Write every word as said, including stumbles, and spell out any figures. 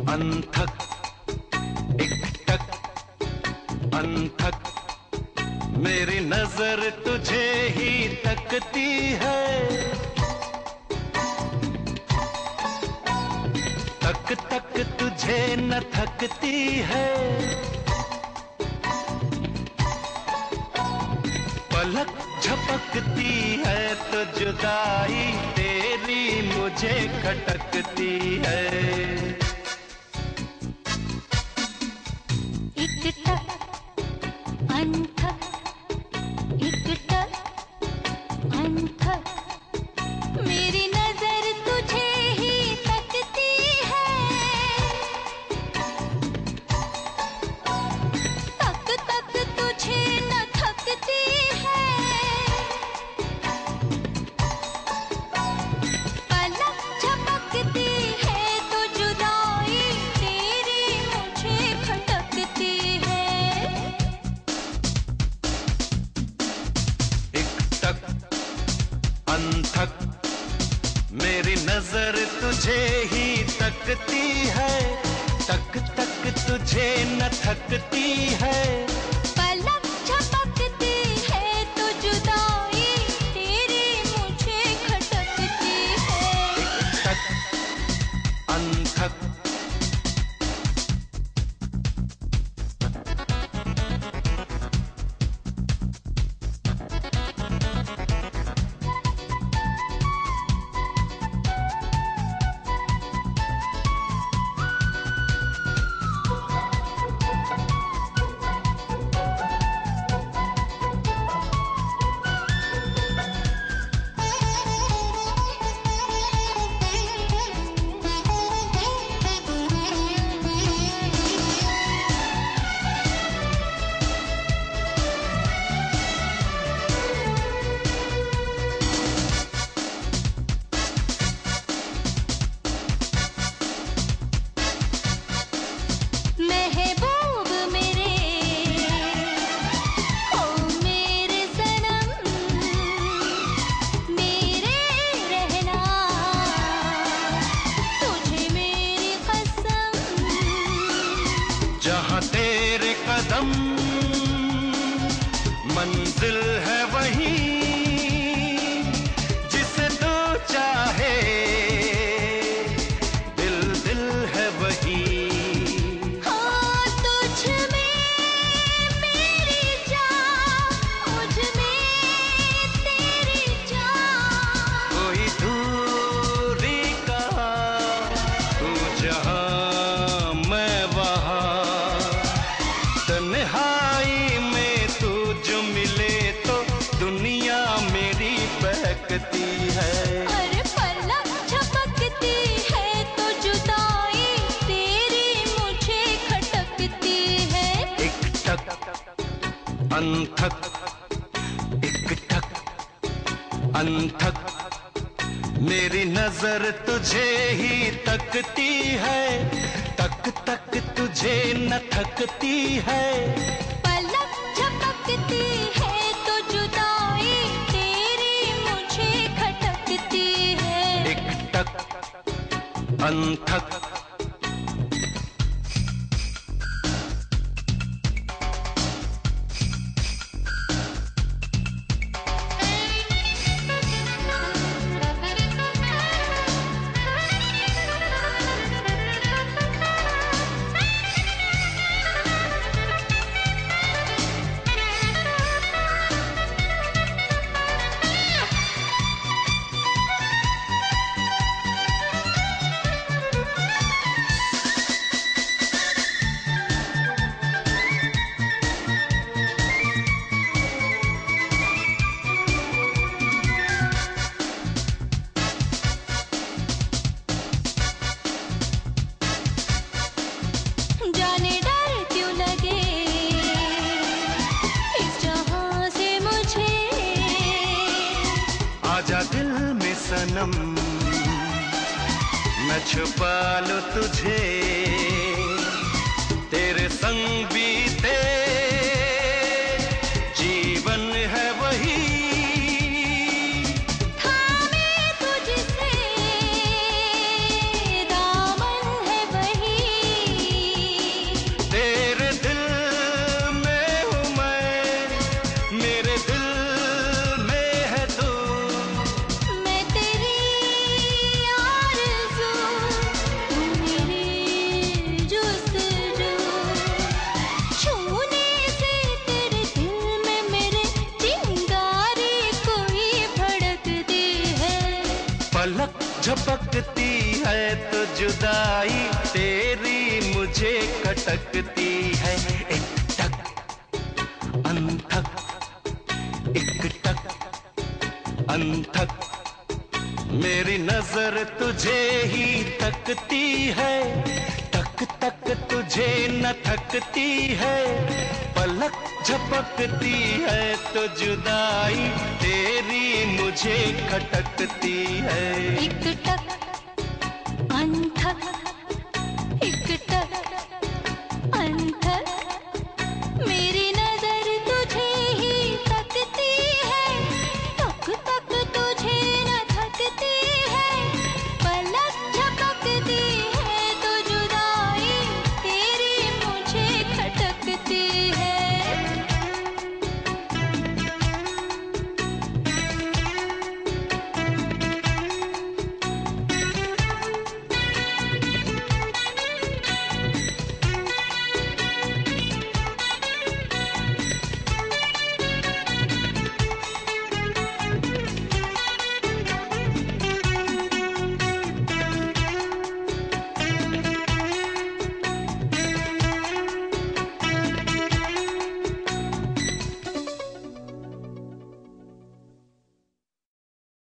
अनथक एकटक अनथक मेरी नजर तुझे ही तकती है, तक तक तुझे न थकती है। पलक झपकती है तो जुदाई तेरी मुझे खटकती है। एकटक अनथक एकटक अनथक मेरी नजर तुझे ही तकती है, तक तक तुझे न थकती है। पलक झपकती है तो जुदाई तेरी मुझे खटकती है। एकटक अनथक मेरी नजर तुझे ही तकती है, तक तक तुझे न थकती है। पलक झपकती है तो जुदाई तेरी मुझे खटकती है। एकटक अनथक महबूब मेरे ओ मेरे सनम, मेरे रहना तुझे मेरी कसम। जहाँ तेरे कदम मंजिल है वही, जिसे तू चाहे दिल दिल है वही। हाँ तुझ में मेरी जान, मुझ में तेरी जान। कोई दूरी का तू जहाँ मैं वहाँ, तन्हाई में तू जो मिले तो दुनिया मेरी बहकती है। अरे पलक झपकती है तो जुदाई तेरी मुझे खटकती है। एकटक अनथक एकटक अनथक मेरी नजर तुझे ही तकती है, तक तक तुझे न थकती है। पलक झपकती है तो जुदाई तेरी मुझे खटकती है। एकटक अनथक जाने डर क्यों लगे इस जहां से मुझे। आजा दिल में सनम मैं छुपा लूं तुझे, तेरे संग बीते जीवन है वही। थामे तुझसे दामन है वही। झपकती है तो जुदाई तेरी मुझे खटकती है। एक टक अनथक, एक टक अनथक, मेरी नजर तुझे ही तकती है, तक तक तुझे न थकती है, पलक झपकती है तो जुदाई तेरी मुझे खटकती है। एक टक अनथक